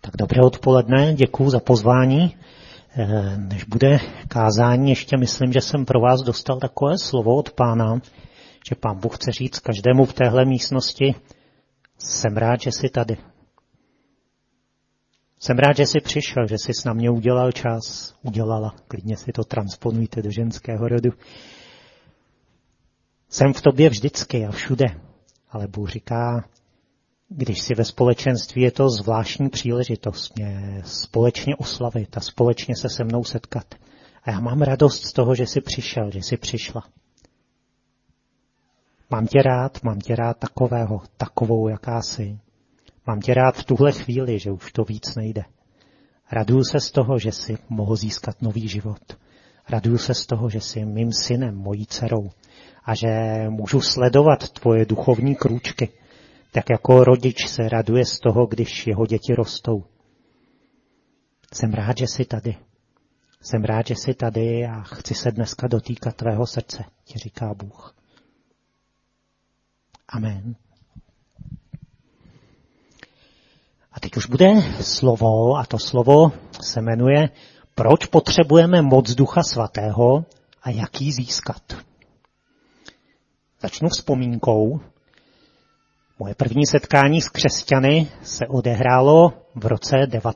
Tak dobré odpoledne, děkuju za pozvání. Než bude kázání, ještě myslím, že jsem pro vás dostal takové slovo od Pána, že Pán Bůh chce říct každému v téhle místnosti, jsem rád, že jsi tady. Jsem rád, že jsi přišel, že jsi na mě udělal čas, udělala, klidně si to transponujte do ženského rodu. Jsem v tobě vždycky a všude, ale Bůh říká, když si ve společenství, je to zvláštní příležitost mě společně oslavit a společně se se mnou setkat. A já mám radost z toho, že jsi přišel, že jsi přišla. Mám tě rád takovou, jaká jsi. Mám tě rád v tuhle chvíli, že už to víc nejde. Raduju se z toho, že jsi mohl získat nový život. Raduju se z toho, že jsi mým synem, mojí dcerou a že můžu sledovat tvoje duchovní krůčky. Tak jako rodič se raduje z toho, když jeho děti rostou. Jsem rád, že jsi tady. Jsem rád, že jsi tady a chci se dneska dotýkat tvého srdce, ti říká Bůh. Amen. A teď už bude slovo a to slovo se jmenuje Proč potřebujeme moc Ducha Svatého a jak ji získat. Začnu vzpomínkou. Moje první setkání s křesťany se odehrálo v roce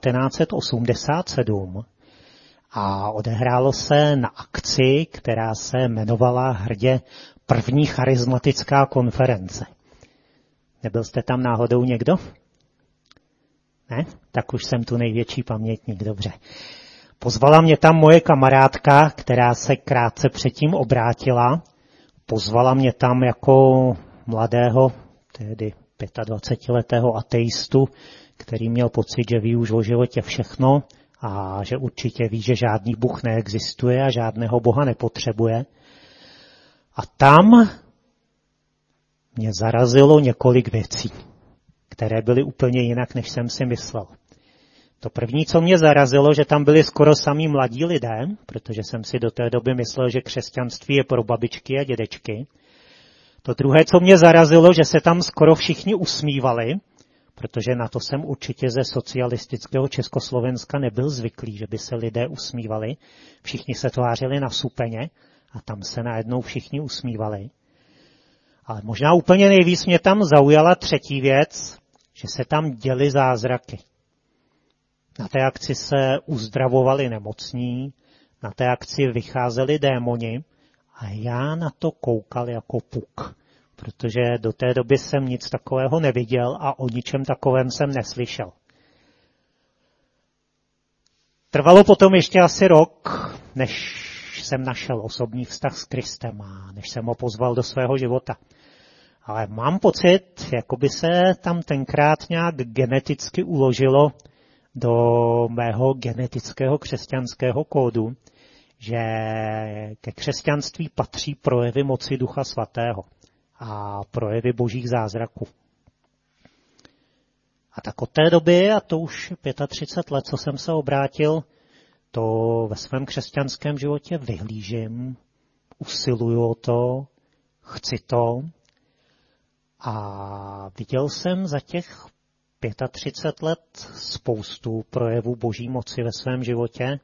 1987 a odehrálo se na akci, která se jmenovala hrdě První charismatická konference. Nebyl jste tam náhodou někdo? Ne? Tak už jsem tu největší pamětník, dobře. Pozvala mě tam moje kamarádka, která se krátce předtím obrátila. Pozvala mě tam jako mladého, tedy 25letého ateistu, který měl pocit, že ví už o životě všechno a že určitě ví, že žádný Bůh neexistuje a žádného Boha nepotřebuje. A tam mě zarazilo několik věcí, které byly úplně jinak, než jsem si myslel. To první, co mě zarazilo, že tam byli skoro samí mladí lidé, protože jsem si do té doby myslel, že křesťanství je pro babičky a dědečky. To druhé, co mě zarazilo, že se tam skoro všichni usmívali, protože na to jsem určitě ze socialistického Československa nebyl zvyklý, že by se lidé usmívali. Všichni se tvářili na supeně a tam se najednou všichni usmívali. Ale možná úplně nejvíc mě tam zaujala třetí věc, že se tam děly zázraky. Na té akci se uzdravovali nemocní, na té akci vycházeli démoni a já na to koukal jako puk, protože do té doby jsem nic takového neviděl a o ničem takovém jsem neslyšel. Trvalo potom ještě asi rok, než jsem našel osobní vztah s Kristem a než jsem ho pozval do svého života. Ale mám pocit, jako by se tam tenkrát nějak geneticky uložilo do mého genetického křesťanského kódu, že ke křesťanství patří projevy moci Ducha Svatého a projevy božích zázraků. A tak od té doby, a to už 35 let, co jsem se obrátil, to ve svém křesťanském životě vyhlížím, usiluju o to, chci to. A viděl jsem za těch 35 let spoustu projevů boží moci ve svém životě.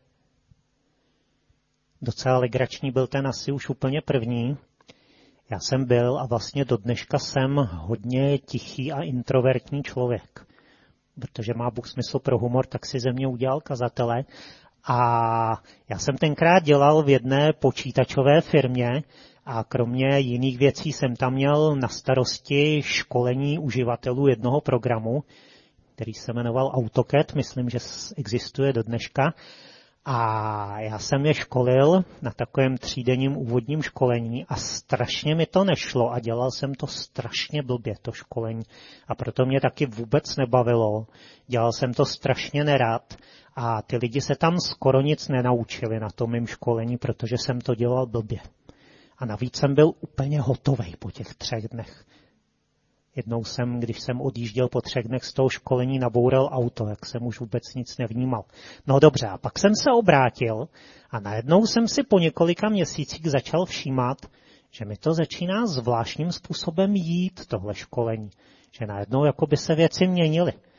Docela legrační byl ten asi už úplně první. Já jsem byl a vlastně do dneška jsem hodně tichý a introvertní člověk. Protože má Bůh smysl pro humor, tak si ze mě udělal kazatele. A já jsem tenkrát dělal v jedné počítačové firmě a kromě jiných věcí jsem tam měl na starosti školení uživatelů jednoho programu, který se jmenoval AutoCAD, myslím, že existuje do dneška. A já jsem je školil na takovém 3denním úvodním školení a strašně mi to nešlo a dělal jsem to strašně blbě, to školení. A proto mě taky vůbec nebavilo. Dělal jsem to strašně nerad a ty lidi se tam skoro nic nenaučili na tom mým školení, protože jsem to dělal blbě. A navíc jsem byl úplně hotovej po těch 3 dnech. Jednou jsem, když jsem odjížděl po 3 dnech z toho školení, naboural auto, jak jsem už vůbec nic nevnímal. No dobře, a pak jsem se obrátil a najednou jsem si po několika měsících začal všímat, že mi to začíná zvláštním způsobem jít, tohle školení. Že najednou jako by se věci měnily.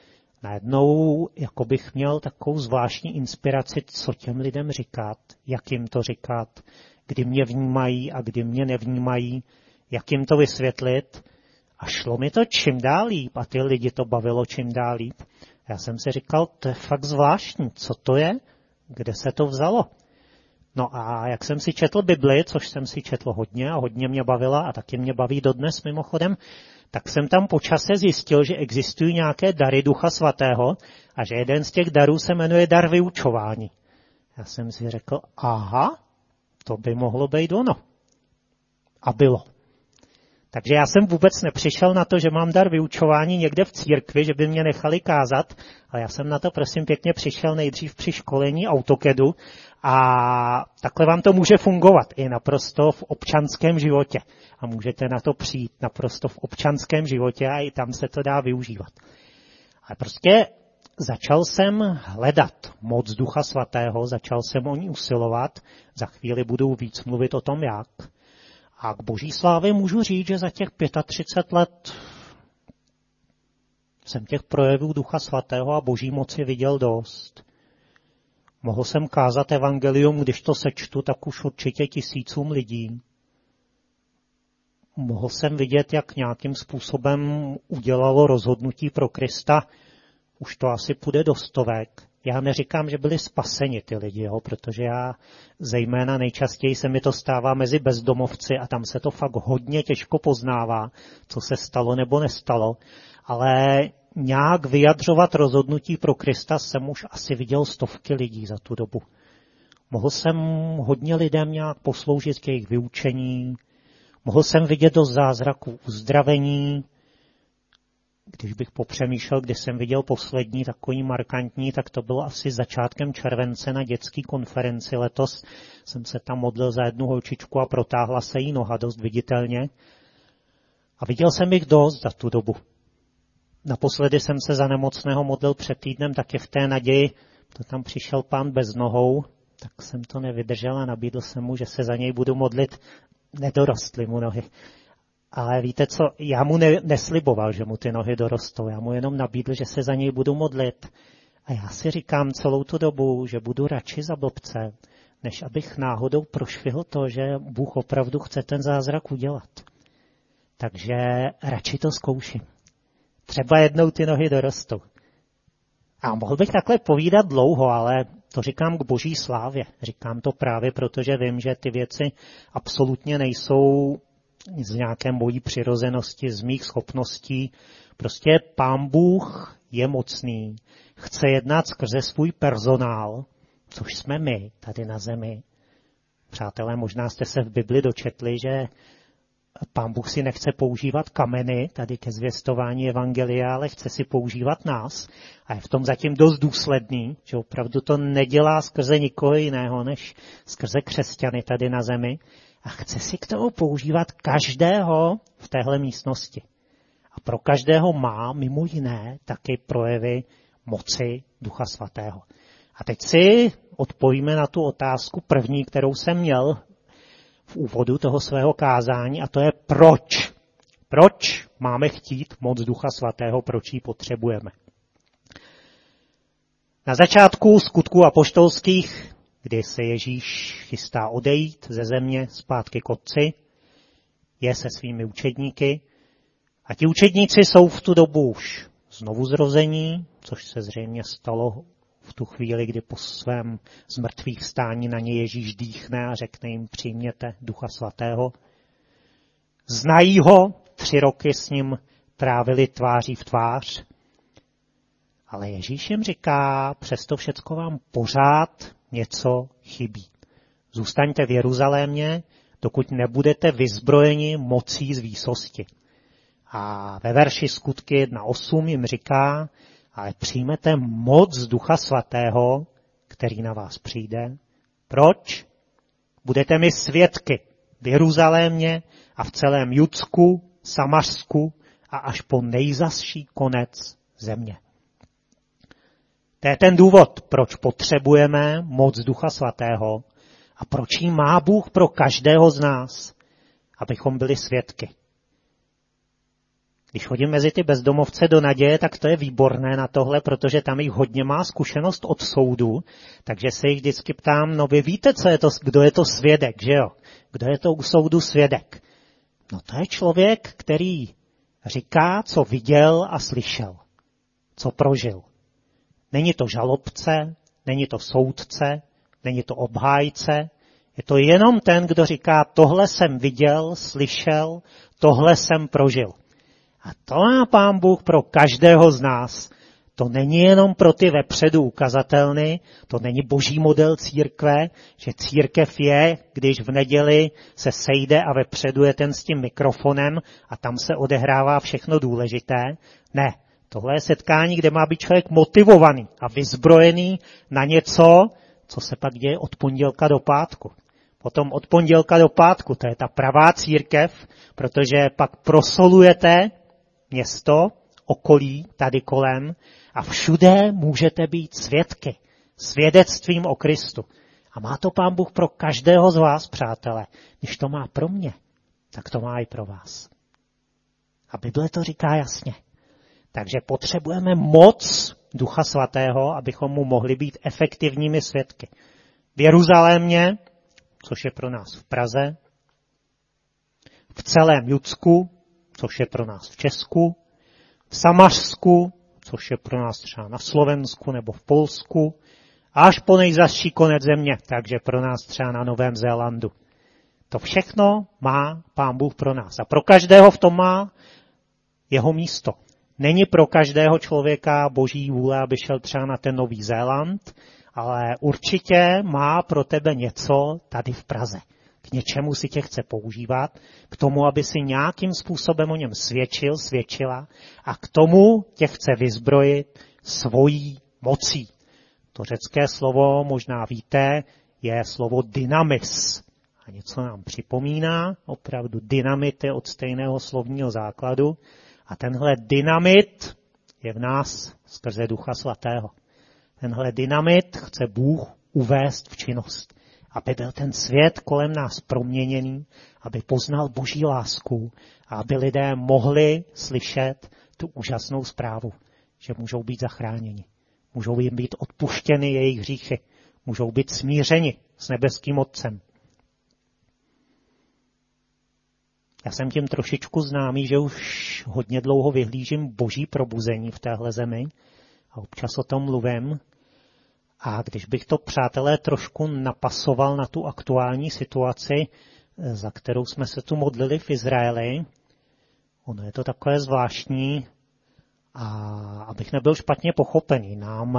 Najednou jako bych měl takovou zvláštní inspiraci, co těm lidem říkat, jak jim to říkat, kdy mě vnímají a kdy mě nevnímají, jak jim to vysvětlit. A šlo mi to čím dál líp a ty lidi to bavilo čím dál líp. Já jsem si říkal, to je fakt zvláštní, co to je, kde se to vzalo. No a jak jsem si četl Bibli, což jsem si četl hodně a hodně mě bavila a taky mě baví dodnes mimochodem, tak jsem tam po čase zjistil, že existují nějaké dary Ducha Svatého a že jeden z těch darů se jmenuje dar vyučování. Já jsem si řekl, aha, to by mohlo být ono. A bylo. Takže já jsem vůbec nepřišel na to, že mám dar vyučování někde v církvi, že by mě nechali kázat, ale já jsem na to prosím pěkně přišel nejdřív při školení AutoCADu a takhle vám to může fungovat i naprosto v občanském životě. A můžete na to přijít naprosto v občanském životě a i tam se to dá využívat. Ale prostě začal jsem hledat moc Ducha Svatého, začal jsem o ní usilovat, za chvíli budu víc mluvit o tom jak. A k boží slávě můžu říct, že za těch 35 let jsem těch projevů Ducha Svatého a boží moci viděl dost. Mohl jsem kázat evangelium, když to sečtu, tak už určitě tisícům lidí. Mohl jsem vidět, jak nějakým způsobem udělalo rozhodnutí pro Krista. Už to asi půjde do stovek. Já neříkám, že byli spaseni ty lidi, protože já zejména nejčastěji se mi to stává mezi bezdomovci a tam se to fakt hodně těžko poznává, co se stalo nebo nestalo, ale nějak vyjadřovat rozhodnutí pro Krista jsem už asi viděl stovky lidí za tu dobu. Mohl jsem hodně lidem nějak posloužit k jejich vyučení, mohl jsem vidět dost zázraků uzdravení. Když bych popřemýšlel, kdy jsem viděl poslední takový markantní, tak to bylo asi začátkem července na dětské konferenci letos. Jsem se tam modlil za jednu holčičku a protáhla se jí noha dost viditelně. A viděl jsem jich dost za tu dobu. Naposledy jsem se za nemocného modlil před týdnem taky v té naději, to tam přišel pán bez nohou, tak jsem to nevydržel a nabídl jsem mu, že se za něj budu modlit. Nedorostly mu nohy. Ale víte co, já mu nesliboval, že mu ty nohy dorostou, já mu jenom nabídl, že se za něj budu modlit. A já si říkám celou tu dobu, že budu radši za blbce, než abych náhodou prošvihl to, že Bůh opravdu chce ten zázrak udělat. Takže radši to zkouším. Třeba jednou ty nohy dorostou. A mohl bych takhle povídat dlouho, ale to říkám k boží slávě. Říkám to právě proto, že vím, že ty věci absolutně nejsou z nějaké mojí přirozenosti, z mých schopností. Prostě Pán Bůh je mocný, chce jednat skrze svůj personál, což jsme my tady na zemi. Přátelé, možná jste se v Bibli dočetli, že Pán Bůh si nechce používat kameny tady ke zvěstování evangelia, ale chce si používat nás. A je v tom zatím dost důsledný, že opravdu to nedělá skrze nikoho jiného, než skrze křesťany tady na zemi. A chce si k tomu používat každého v téhle místnosti. A pro každého má mimo jiné taky projevy moci Ducha Svatého. A teď si odpovíme na tu otázku první, kterou jsem měl v úvodu toho svého kázání, a to je proč. Proč máme chtít moc Ducha Svatého, proč ji potřebujeme. Na začátku skutků apoštolských, kdy se Ježíš chystá odejít ze země zpátky k Otci, je se svými učedníky a ti učedníci jsou v tu dobu už znovu zrození, což se zřejmě stalo v tu chvíli, kdy po svém zmrtvých vstání na ně Ježíš dýchne a řekne jim přijměte Ducha Svatého. Znají ho, 3 roky s ním trávili tváří v tvář, ale Ježíš jim říká, přesto všecko vám pořád něco chybí. Zůstaňte v Jeruzalémě, dokud nebudete vyzbrojeni mocí z výsosti. A ve verši Skutky 1.8 jim říká, ale přijmete moc z Ducha Svatého, který na vás přijde. Proč? Budete mi svědky v Jeruzalémě a v celém Judsku, Samařsku a až po nejzazší konec země. To je ten důvod, proč potřebujeme moc Ducha Svatého a proč ji má Bůh pro každého z nás, abychom byli svědky. Když chodím mezi ty bezdomovce do Naděje, tak to je výborné na tohle, protože tam jich hodně má zkušenost od soudu, takže se jich vždycky ptám, no vy víte, kdo je to svědek, že jo? Kdo je to u soudu svědek? No to je člověk, který říká, co viděl a slyšel, co prožil. Není to žalobce, není to soudce, není to obhájce, je to jenom ten, kdo říká, tohle jsem viděl, slyšel, tohle jsem prožil. A to má Pán Bůh pro každého z nás. To není jenom pro ty vepředu ukazatelny, to není boží model církve, že církev je, když v neděli se sejde a vepředu je ten s tím mikrofonem a tam se odehrává všechno důležité. Ne, tohle je setkání, kde má být člověk motivovaný a vyzbrojený na něco, co se pak děje od pondělka do pátku. Potom od pondělka do pátku, to je ta pravá církev, protože pak prosolujete město, okolí, tady kolem a všude můžete být svědky, svědectvím o Kristu. A má to Pán Bůh pro každého z vás, přátelé. Když to má pro mě, tak to má i pro vás. A Bible to říká jasně. Takže potřebujeme moc Ducha Svatého, abychom mu mohli být efektivními svědky. V Jeruzalémě, což je pro nás v Praze, v celém Judsku, což je pro nás v Česku, v Samařsku, což je pro nás třeba na Slovensku nebo v Polsku, až po nejzazší konec země, takže pro nás třeba na Novém Zélandu. To všechno má Pán Bůh pro nás. A pro každého v tom má jeho místo. Není pro každého člověka boží vůle, aby šel třeba na ten Nový Zéland, ale určitě má pro tebe něco tady v Praze. K něčemu si tě chce používat, k tomu, aby si nějakým způsobem o něm svědčila a k tomu tě chce vyzbrojit svojí mocí. To řecké slovo, možná víte, je slovo dynamis. A něco nám připomíná, opravdu dynamit je od stejného slovního základu. A tenhle dynamit je v nás skrze Ducha Svatého. Tenhle dynamit chce Bůh uvést v činnost, aby byl ten svět kolem nás proměněný, aby poznal boží lásku a aby lidé mohli slyšet tu úžasnou zprávu, že můžou být zachráněni, můžou jim být odpuštěny jejich hříchy, můžou být smířeni s nebeským Otcem. Já jsem tím trošičku známý, že už hodně dlouho vyhlížím boží probuzení v téhle zemi a občas o tom mluvím. A když bych to, přátelé, trošku napasoval na tu aktuální situaci, za kterou jsme se tu modlili v Izraeli, ono je to takové zvláštní, a abych nebyl špatně pochopený, nám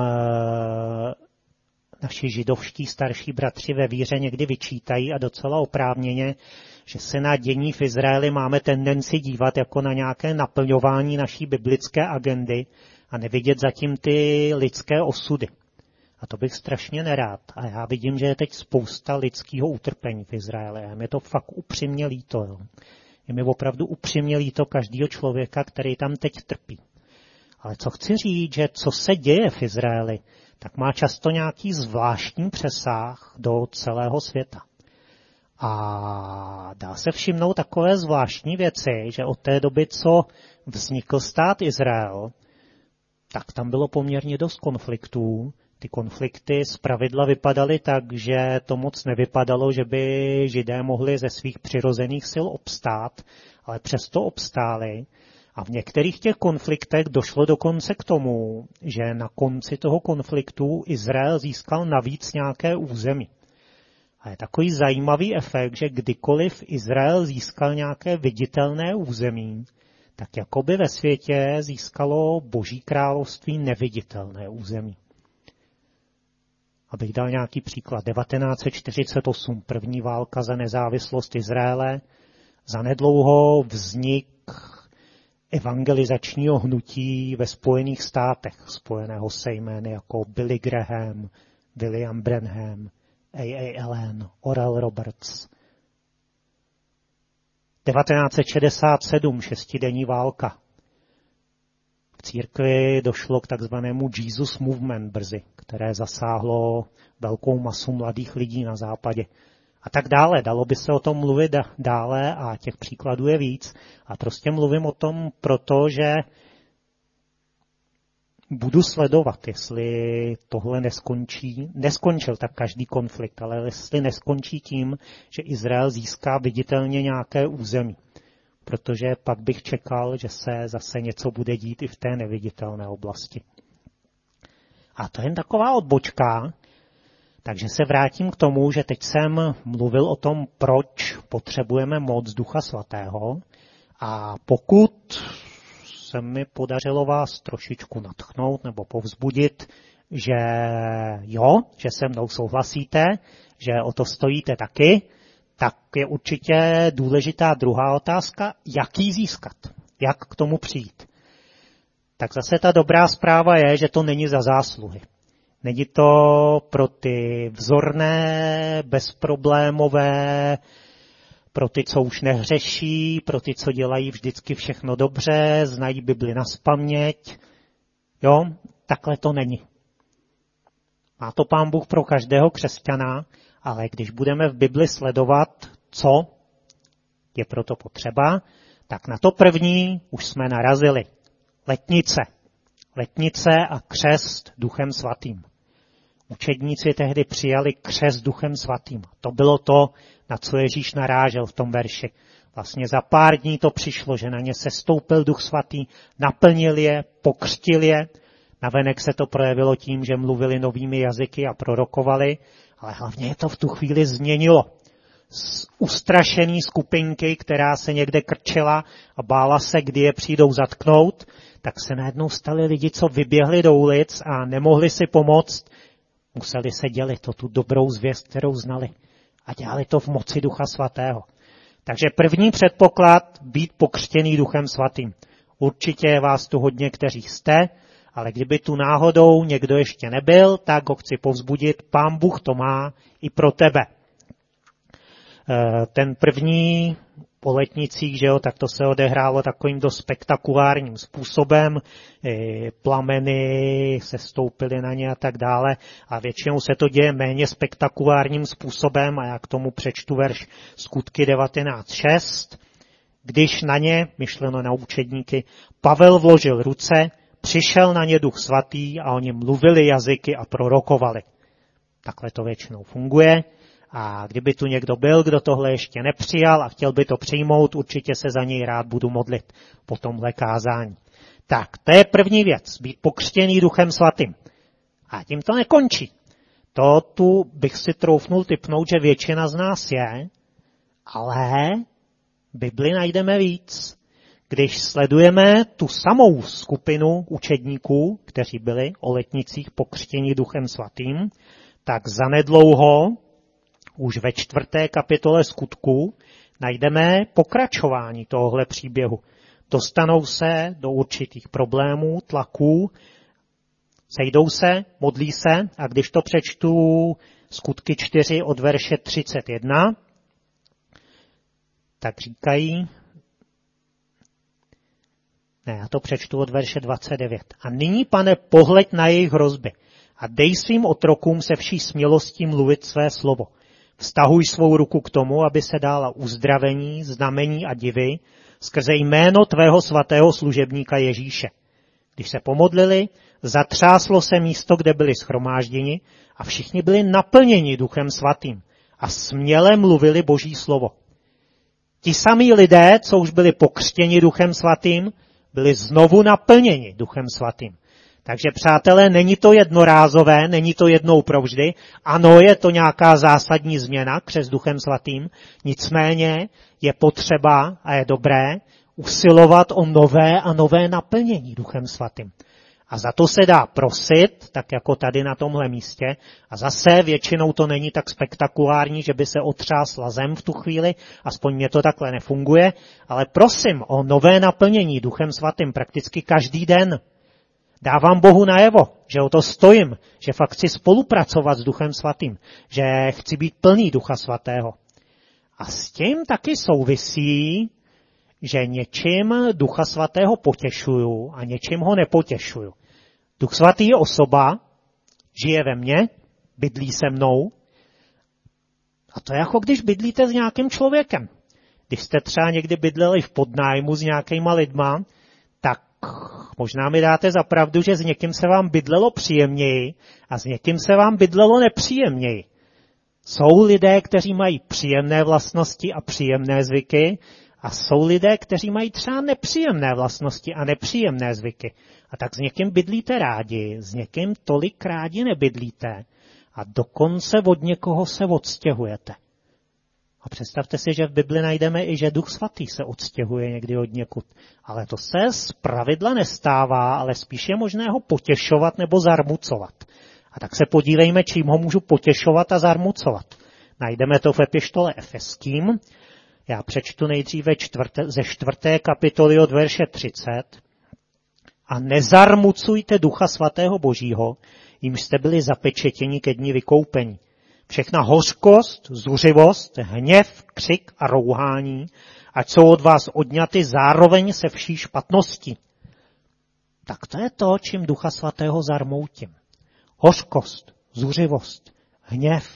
naši židovští starší bratři ve víře někdy vyčítají a docela oprávněně, že se na dění v Izraeli máme tendenci dívat jako na nějaké naplňování naší biblické agendy a nevidět zatím ty lidské osudy. A to bych strašně nerád. A já vidím, že je teď spousta lidského utrpení v Izraeli. A mě to fakt upřímně líto. Jo. Je mi opravdu upřímně líto každého člověka, který tam teď trpí. Ale co chci říct, že co se děje v Izraeli, tak má často nějaký zvláštní přesah do celého světa. A dá se všimnout takové zvláštní věci, že od té doby, co vznikl stát Izrael, tak tam bylo poměrně dost konfliktů. Ty konflikty zpravidla vypadaly tak, že to moc nevypadalo, že by Židé mohli ze svých přirozených sil obstát, ale přesto obstáli. A v některých těch konfliktech došlo dokonce k tomu, že na konci toho konfliktu Izrael získal navíc nějaké území. A je takový zajímavý efekt, že kdykoliv Izrael získal nějaké viditelné území, tak jakoby ve světě získalo Boží království neviditelné území. Abych dal nějaký příklad. 1948, první válka za nezávislost Izraele, zanedlouho vznik evangelizačního hnutí ve Spojených státech, spojeného se jmény jako Billy Graham, William Branham, A.A. Allen, Oral Roberts. 1967, šestidenní válka. V církvi došlo k takzvanému Jesus Movement brzy, které zasáhlo velkou masu mladých lidí na západě. a tak dále. Dalo by se o tom mluvit dále a těch příkladů je víc. A prostě mluvím o tom proto, že budu sledovat, jestli tohle neskončil tak každý konflikt, ale jestli neskončí tím, že Izrael získá viditelně nějaké území. Protože pak bych čekal, že se zase něco bude dít i v té neviditelné oblasti. A to je jen taková odbočka, takže se vrátím k tomu, že teď jsem mluvil o tom, proč potřebujeme moc Ducha Svatého. A pokud se mi podařilo vás trošičku nadchnout nebo povzbudit, že jo, že se mnou souhlasíte, že o to stojíte taky, tak je určitě důležitá druhá otázka, jak ji získat, jak k tomu přijít. Tak zase ta dobrá zpráva je, že to není za zásluhy. Není to pro ty vzorné, bezproblémové, pro ty, co už nehřeší, pro ty, co dělají vždycky všechno dobře, znají Bibli nazpaměť. Jo, takhle to není. Má to Pán Bůh pro každého křesťana, ale když budeme v Bibli sledovat, co je proto potřeba, tak na to první už jsme narazili. Letnice a křest Duchem Svatým. Učedníci tehdy přijali křest Duchem Svatým. To bylo to, na co Ježíš narážel v tom verši. Vlastně za pár dní to přišlo, že na ně sestoupil Duch Svatý, naplnil je, pokřtil je. Navenek se to projevilo tím, že mluvili novými jazyky a prorokovali, ale hlavně je to v tu chvíli změnilo. Z ustrašený skupinky, která se někde krčila a bála se, kdy je přijdou zatknout, tak se najednou stali lidi, co vyběhli do ulic a nemohli si pomoct. Museli se dělit o tu dobrou zvěst, kterou znali. A dělali to v moci Ducha Svatého. Takže první předpoklad, být pokřtěný Duchem Svatým. Určitě je vás tu hodně, kteří jste, ale kdyby tu náhodou někdo ještě nebyl, tak ho chci povzbudit, Pán Bůh to má i pro tebe. Ten první po letnicích, že jo, tak to se odehrálo takovým dost spektakulárním způsobem, plameny se stoupily na ně a tak dále a většinou se to děje méně spektakulárním způsobem a já k tomu přečtu verš Skutky 19.6. Když na ně, myšleno na učedníky, Pavel vložil ruce, přišel na ně Duch Svatý a oni mluvili jazyky a prorokovali. Takhle to většinou funguje. A kdyby tu někdo byl, kdo tohle ještě nepřijal a chtěl by to přijmout, určitě se za něj rád budu modlit po tomhle kázání. Tak, to je první věc, být pokřtěný Duchem Svatým. A tím to nekončí. To tu bych si troufnul tipnout, že většina z nás je, ale v Bibli najdeme víc. Když sledujeme tu samou skupinu učedníků, kteří byli o letnicích pokřtění Duchem Svatým, tak zanedlouho už ve 4. kapitole Skutků najdeme pokračování tohohle příběhu. Dostanou se do určitých problémů, tlaků, sejdou se, modlí se a když to přečtu Skutky 4 od verše 31, tak říkají, já to přečtu od verše 29. A nyní, Pane, pohleď na jejich hrozby a dej svým otrokům se vší smělostí mluvit své slovo. Vztahuj svou ruku k tomu, aby se dála uzdravení, znamení a divy skrze jméno tvého svatého služebníka Ježíše. Když se pomodlili, zatřáslo se místo, kde byli shromážděni a všichni byli naplněni Duchem Svatým a směle mluvili Boží slovo. Ti samí lidé, co už byli pokřtěni Duchem Svatým, byli znovu naplněni Duchem Svatým. Takže, přátelé, není to jednorázové, není to jednou provždy. Ano, je to nějaká zásadní změna křest Duchem Svatým, nicméně je potřeba a je dobré usilovat o nové a nové naplnění Duchem Svatým. A za to se dá prosit, tak jako tady na tomhle místě. A zase většinou to není tak spektakulární, že by se otřásla zem v tu chvíli, aspoň mě to takhle nefunguje, ale prosím o nové naplnění Duchem Svatým prakticky každý den. Dávám Bohu najevo, že o to stojím, že fakt chci spolupracovat s Duchem Svatým, že chci být plný Ducha Svatého. A s tím taky souvisí, že něčím Ducha Svatého potěšuju a něčím ho nepotěšuju. Duch Svatý je osoba, žije ve mně, bydlí se mnou A to je jako když bydlíte s nějakým člověkem. Když jste třeba někdy bydleli v podnájmu s nějakýma lidma, tak možná mi dáte za pravdu, že s někým se vám bydlelo příjemněji a s někým se vám bydlelo nepříjemněji. Jsou lidé, kteří mají příjemné vlastnosti a příjemné zvyky a jsou lidé, kteří mají třeba nepříjemné vlastnosti a nepříjemné zvyky. A tak s někým bydlíte rádi, s někým tolik rádi nebydlíte a dokonce od někoho se odstěhujete. A představte si, že v Bibli najdeme i, že Duch Svatý se odstěhuje někdy od někud. Ale to se zpravidla nestává, ale spíš je možné ho potěšovat nebo zarmucovat. A tak se podívejme, čím ho můžu potěšovat a zarmucovat. Najdeme to v epištole Efeským. Já přečtu nejdříve ze 4. kapitoly od verše 30. A nezarmucujte Ducha Svatého Božího, jimž jste byli zapečetěni ke dni vykoupení. Všechna hořkost, zuřivost, hněv, křik a rouhání, ať jsou od vás odňaty zároveň se vší špatností. Tak to je to, čím Ducha Svatého zarmoutím. Hořkost, zuřivost, hněv.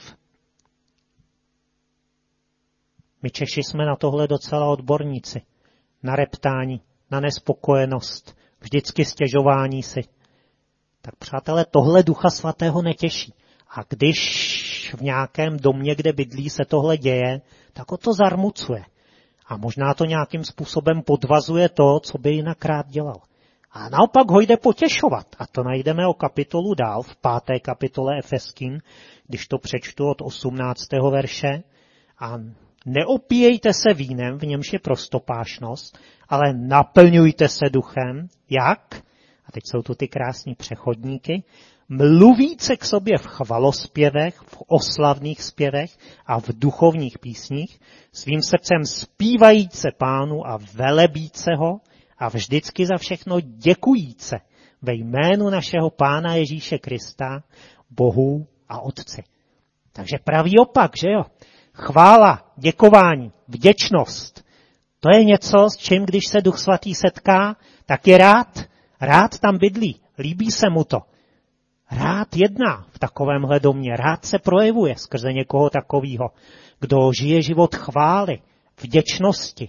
My Češi jsme na tohle docela odborníci. Na reptání, na nespokojenost, vždycky stěžování si. Tak přátelé, tohle Ducha Svatého netěší. A když v nějakém domě, kde bydlí, se tohle děje, tak ho to zarmucuje. A možná to nějakým způsobem podvazuje to, co by jinak rád dělal. A naopak ho jde potěšovat. A to najdeme o kapitolu dál, v 5. kapitole Efeským, když to přečtu od 18. verše. A neopíjejte se vínem, v němž je prostopášnost, ale naplňujte se duchem. Jak? A teď jsou tu ty krásní přechodníky. Mluvíce k sobě v chvalospěvech, v oslavných zpěvech a v duchovních písních, svým srdcem zpívajíce Pánu a velebíce ho a vždycky za všechno děkujíce ve jménu našeho Pána Ježíše Krista, Bohu a Otci. Takže pravý opak, že jo? Chvála, děkování, vděčnost. To je něco, s čím, když se Duch Svatý setká, tak je rád tam bydlí, líbí se mu to. Rád jedná v takovémhle domě, rád se projevuje skrze někoho takového, kdo žije život chvály, vděčnosti,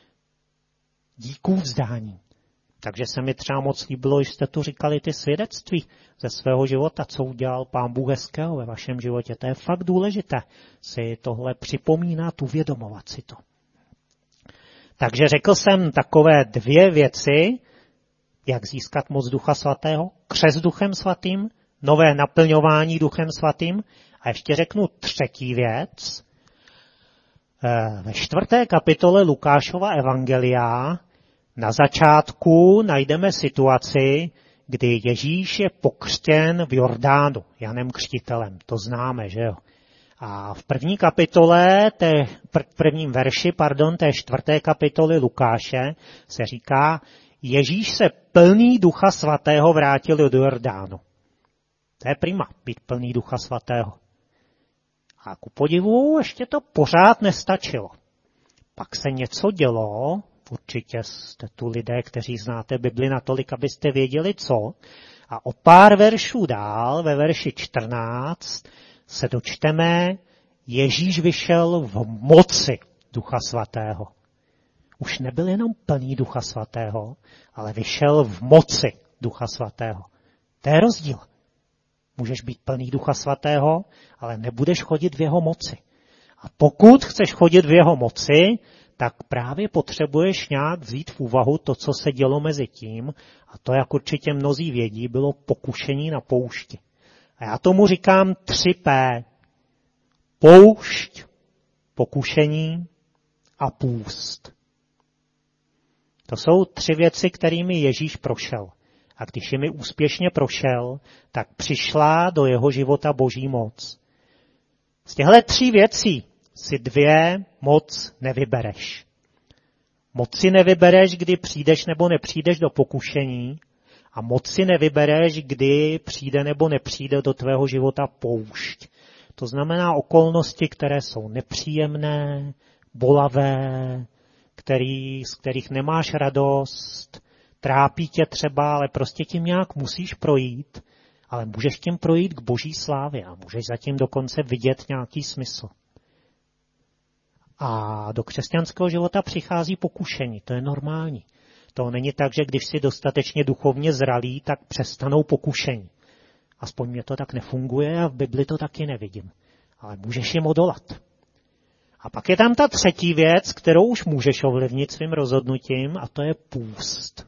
díků vzdání. Takže se mi třeba moc líbilo, že jste tu říkali ty svědectví ze svého života, co udělal Pán Bůh hezkého ve vašem životě. To je fakt důležité si tohle připomínat, uvědomovat si to. Takže řekl jsem takové 2 věci, jak získat moc Ducha Svatého, křest Duchem Svatým, nové naplňování Duchem Svatým. A ještě řeknu 3. věc. Ve 4. kapitole Lukášova evangelia na začátku najdeme situaci, kdy Ježíš je pokřtěn v Jordánu, Janem Křtitelem. To známe, že jo? A v 1. kapitole, v 1. verši, té 4. kapitoly Lukáše se říká, Ježíš se plný Ducha Svatého vrátil do Jordánu. To je prima, být plný Ducha Svatého. A ku podivu ještě to pořád nestačilo. Pak se něco dělo, určitě jste tu lidé, kteří znáte Bibli natolik, abyste věděli co. A o pár veršů dál, ve verši 14, se dočteme, Ježíš vyšel v moci Ducha Svatého. Už nebyl jenom plný Ducha Svatého, ale vyšel v moci Ducha Svatého. To je rozdíl. Můžeš být plný Ducha Svatého, ale nebudeš chodit v jeho moci. A pokud chceš chodit v jeho moci, tak právě potřebuješ nějak vzít v úvahu to, co se dělo mezi tím, a to, jak určitě mnozí vědí, bylo pokušení na poušti. A já tomu říkám 3P. Poušť, pokušení a půst. To jsou 3 věci, kterými Ježíš prošel. A když jimi úspěšně prošel, tak přišla do jeho života Boží moc. Z těchto 3 věcí si 2 moc nevybereš. Moc si nevybereš, kdy přijdeš nebo nepřijdeš do pokušení, a moc si nevybereš, kdy přijde nebo nepřijde do tvého života poušť. To znamená okolnosti, které jsou nepříjemné, bolavé, z kterých nemáš radost, trápí tě třeba, ale prostě tím nějak musíš projít, ale můžeš tím projít k Boží slávě a můžeš zatím dokonce vidět nějaký smysl. A do křesťanského života přichází pokušení, to je normální. To není tak, že když jsi dostatečně duchovně zralý, tak přestanou pokušení. Aspoň mě to tak nefunguje a v Bibli to taky nevidím. Ale můžeš jim odolat. A pak je tam ta třetí věc, kterou už můžeš ovlivnit svým rozhodnutím, a to je půst.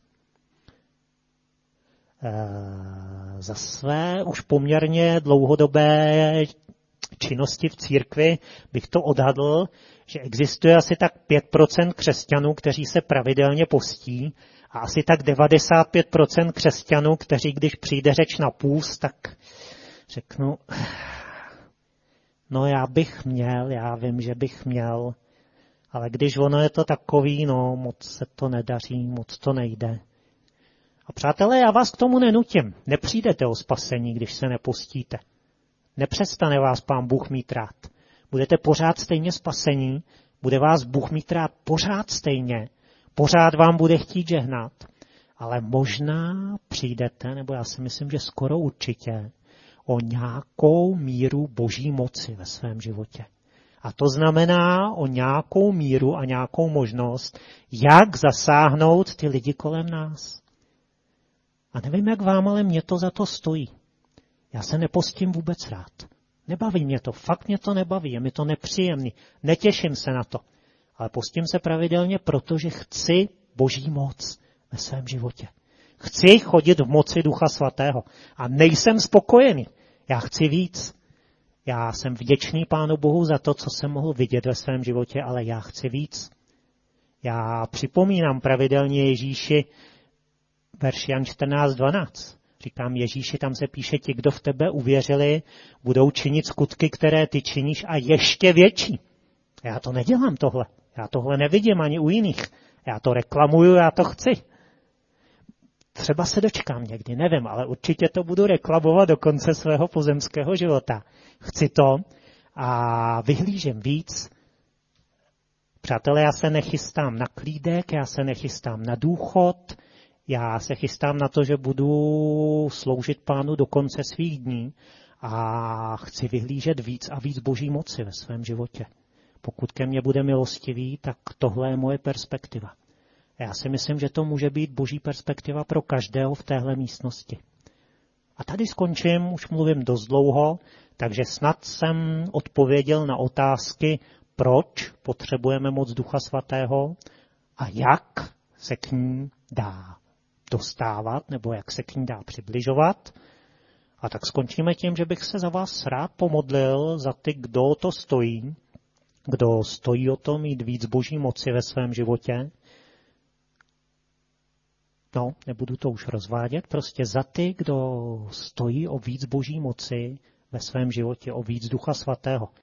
Za své už poměrně dlouhodobé činnosti v církvi bych to odhadl, že existuje asi tak 5% křesťanů, kteří se pravidelně postí, a asi tak 95% křesťanů, kteří, když přijde řeč na půst, tak řeknu, no já vím, že bych měl, ale když ono je to takový, no moc se to nedaří, moc to nejde. A přátelé, já vás k tomu nenutím. Nepřijdete o spasení, když se nepostíte. Nepřestane vás Pán Bůh mít rád. Budete pořád stejně spasení, bude vás Bůh mít rád pořád stejně, pořád vám bude chtít žehnat, ale možná přijdete, nebo já si myslím, že skoro určitě, o nějakou míru boží moci ve svém životě. A to znamená o nějakou míru a nějakou možnost, jak zasáhnout ty lidi kolem nás. A nevím, jak vám, ale mě to za to stojí. Já se nepostím vůbec rád. Nebaví mě to, fakt mě to nebaví, je mi to nepříjemný, netěším se na to. Ale postím se pravidelně, protože chci boží moc ve svém životě. Chci chodit v moci Ducha Svatého a nejsem spokojený. Já chci víc. Já jsem vděčný Pánu Bohu za to, co jsem mohl vidět ve svém životě, ale já chci víc. Já připomínám pravidelně Ježíši verš Jan 14:12. Říkám Ježíši, tam se píše, ti, kdo v tebe uvěřili, budou činit skutky, které ty činíš a ještě větší. Já to nedělám tohle. Já tohle nevidím ani u jiných. Já to reklamuju, já to chci. Třeba se dočkám někdy, nevím, ale určitě to budu reklamovat do konce svého pozemského života. Chci to a vyhlížím víc. Přátelé, já se nechystám na klídek, já se nechystám na důchod, já se chystám na to, že budu sloužit Pánu do konce svých dní a chci vyhlížet víc a víc boží moci ve svém životě. Pokud ke mně bude milostivý, tak tohle je moje perspektiva. Já si myslím, že to může být boží perspektiva pro každého v téhle místnosti. A tady skončím, už mluvím dost dlouho, takže snad jsem odpověděl na otázky, proč potřebujeme moc Ducha Svatého a jak se k ní dá dostávat, nebo jak se k ní dá přibližovat. A tak skončíme tím, že bych se za vás rád pomodlil, za ty, kdo to stojí, kdo stojí o to mít víc boží moci ve svém životě. No, nebudu to už rozvádět, prostě za ty, kdo stojí o víc boží moci ve svém životě, o víc Ducha Svatého.